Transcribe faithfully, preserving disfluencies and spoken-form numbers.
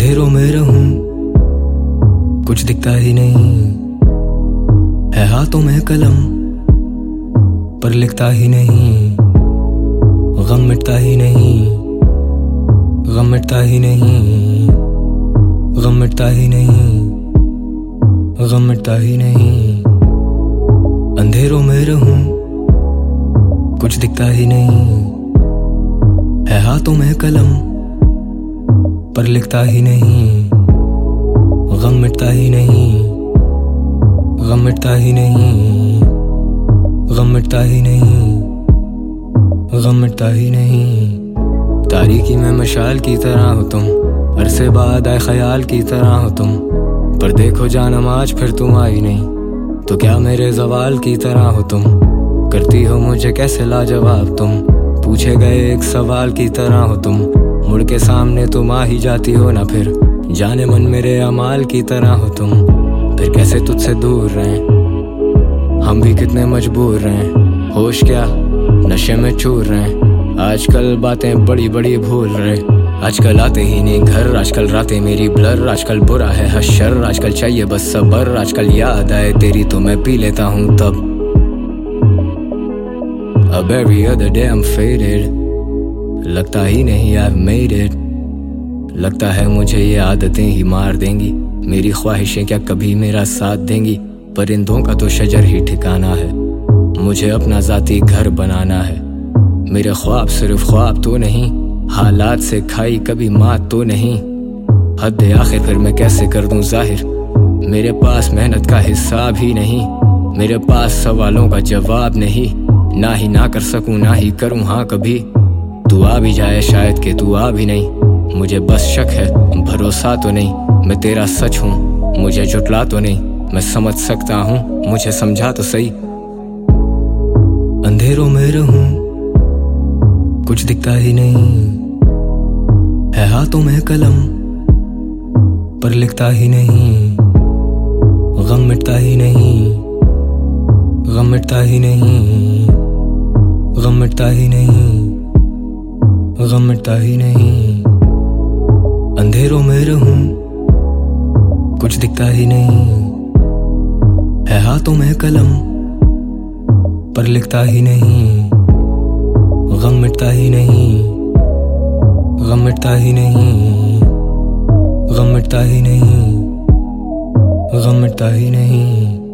अंधेरों में रहूं, कुछ दिखता ही नहीं है। हाथों में कलम पर लिखता ही नहीं। गम मिटता ही नहीं, गम मिटता ही नहीं, गम मिटता ही नहीं, गम मिटता ही नहीं। अंधेरों में रहूं, कुछ दिखता ही नहीं है। हाथों में कलम पर लिखता ही नहीं। गम मिटता ही नहीं, गम मिटता ही नहीं, गम मिटता ही नहीं, गम मिटता ही नहीं। तारीकी में मशाल की तरह हो तुम, अरसे बाद आए ख्याल की तरह हो तुम। पर देखो जानम आज फिर तुम आई नहीं, तो क्या मेरे जवाल की तरह हो तुम। करती हो मुझे कैसे लाजवाब तुम, पूछे गए एक सवाल की तरह हो तुम। मुड़ के सामने तुम आ ही जाती हो ना फिर, जाने मन मेरे अमाल की तरह हो तुम। फिर कैसे तुझसे दूर रहें, हम भी कितने मजबूर रहें। होश क्या नशे में चूर रहें, आजकल बातें बड़ी बड़ी भूल रहे। आजकल आते ही नहीं घर, आजकल रातें मेरी ब्लर। आजकल बुरा है हशर, आजकल चाहिए बस सबर। आजकल याद आए तेरी तो मैं पी लेता हूँ तब। अब every other day I'm faded, लगता ही नहीं I've made it। लगता है मुझे ये आदतें ही मार देंगी, मेरी ख्वाहिशें क्या कभी मेरा साथ देंगी। परिंदों का तो शजर ही ठिकाना है, मुझे अपना जाती घर बनाना है। मेरे ख्वाब सिर्फ ख्वाब तो नहीं, हालात से खाई कभी मात तो नहीं। हद आखिर फिर मैं कैसे कर दूं जाहिर, मेरे पास मेहनत का हिसाब ही नहीं। मेरे पास सवालों का जवाब नहीं, ना ही ना कर सकूं ना ही करूं हाँ कभी। तू आ भी जाए शायद कि तू आ भी नहीं, मुझे बस शक है भरोसा तो नहीं। मैं तेरा सच हूँ मुझे झुटला तो नहीं, मैं समझ सकता हूँ मुझे समझा तो सही। अंधेरों में रहूं, कुछ दिखता ही नहीं है। हाथों में कलम पर लिखता ही नहीं। गम मिटता ही नहीं, गम मिटता ही नहीं, गम मिटता ही नहीं, गम मिटता ही नहीं। अंधेरों में रहूं, कुछ दिखता ही नहीं है। हाथों में कलम पर लिखता ही नहीं। गम मिटता ही नहीं, गम मिटता ही नहीं, गम मिटता ही नहीं, गम मिटता ही नहीं।